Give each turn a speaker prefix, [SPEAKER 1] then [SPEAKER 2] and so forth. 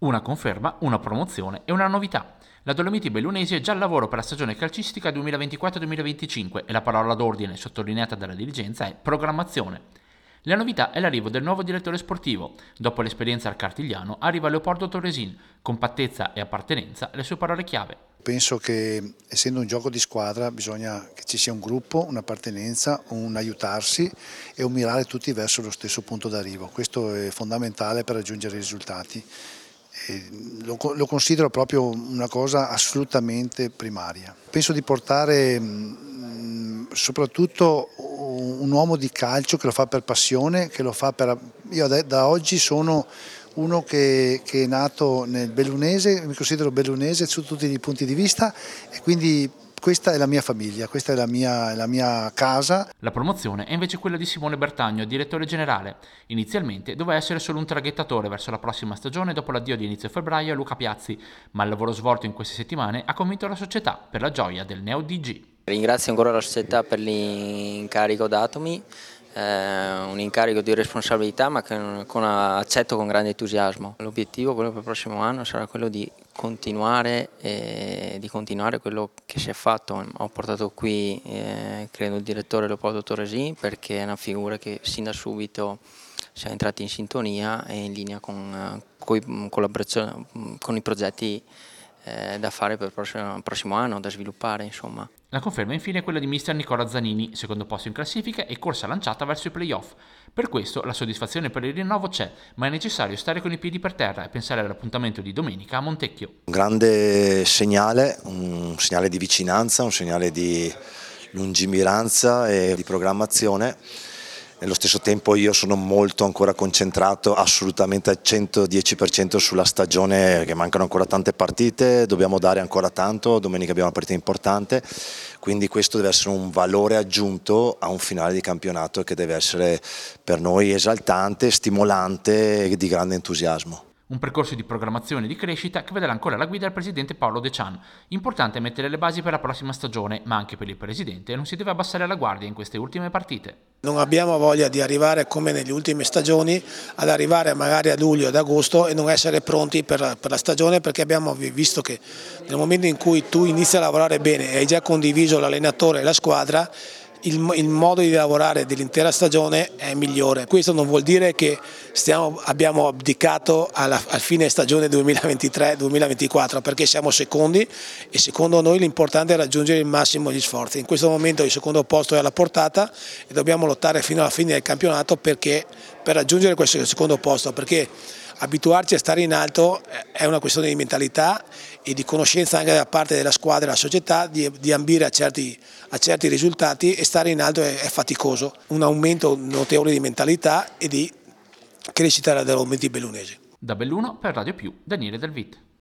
[SPEAKER 1] Una conferma, una promozione e una novità. La Dolomiti Bellunesi è già al lavoro per la stagione calcistica 2024-2025 e la parola d'ordine sottolineata dalla dirigenza è programmazione. La novità è l'arrivo del nuovo direttore sportivo. Dopo l'esperienza al Cartigliano arriva Leopoldo Torresin. Compattezza e appartenenza le sue parole chiave.
[SPEAKER 2] Penso che essendo un gioco di squadra bisogna che ci sia un gruppo, un'appartenenza, un aiutarsi e un mirare tutti verso lo stesso punto d'arrivo. Questo è fondamentale per raggiungere i risultati. Lo considero proprio una cosa assolutamente primaria. Penso di portare soprattutto un uomo di calcio che lo fa per passione, che lo fa per... Io da oggi sono uno che è nato nel bellunese, mi considero bellunese su tutti i punti di vista e quindi questa è la mia famiglia, questa è la mia casa.
[SPEAKER 1] La promozione è invece quella di Simone Bertagno, direttore generale. Inizialmente doveva essere solo un traghettatore verso la prossima stagione dopo l'addio di inizio febbraio a Luca Piazzi, ma il lavoro svolto in queste settimane ha convinto la società per la gioia del neo DG.
[SPEAKER 3] Ringrazio ancora la società per l'incarico datomi, un incarico di responsabilità ma che accetto con grande entusiasmo. L'obiettivo per il prossimo anno sarà quello di continuare quello che si è fatto. Ho portato qui credo il direttore Leopoldo Torresin perché è una figura che sin da subito siamo entrati in sintonia e in linea con i progetti da fare per il prossimo anno, da sviluppare insomma.
[SPEAKER 1] La conferma infine è quella di mister Nicola Zanini, secondo posto in classifica e corsa lanciata verso i playoff. Per questo la soddisfazione per il rinnovo c'è, ma è necessario stare con i piedi per terra e pensare all'appuntamento di domenica a Montecchio.
[SPEAKER 4] Un grande segnale, un segnale di vicinanza, un segnale di lungimiranza e di programmazione. Nello stesso tempo io sono molto ancora concentrato assolutamente al 110% sulla stagione, che mancano ancora tante partite, dobbiamo dare ancora tanto, domenica abbiamo una partita importante, quindi questo deve essere un valore aggiunto a un finale di campionato che deve essere per noi esaltante, stimolante e di grande entusiasmo.
[SPEAKER 1] Un percorso di programmazione e di crescita che vedrà ancora alla guida il presidente Paolo De Cian. Importante è mettere le basi per la prossima stagione, ma anche per il presidente non si deve abbassare la guardia in queste ultime partite.
[SPEAKER 5] Non abbiamo voglia di arrivare come nelle ultime stagioni, ad arrivare magari a luglio, ad agosto e non essere pronti per la stagione, perché abbiamo visto che nel momento in cui tu inizi a lavorare bene e hai già condiviso l'allenatore e la squadra, il modo di lavorare dell'intera stagione è migliore. Questo non vuol dire che abbiamo abdicato al fine stagione 2023-2024 perché siamo secondi e secondo noi l'importante è raggiungere il massimo degli sforzi. In questo momento il secondo posto è alla portata e dobbiamo lottare fino alla fine del campionato per raggiungere questo secondo posto, perché abituarci a stare in alto è una questione di mentalità e di conoscenza anche da parte della squadra e della società, di ambire a certi risultati, e stare in alto è faticoso. Un aumento notevole di mentalità e di crescita della Dolomiti Bellunesi.
[SPEAKER 1] Da Belluno per Radio Più, Daniele Del Vit.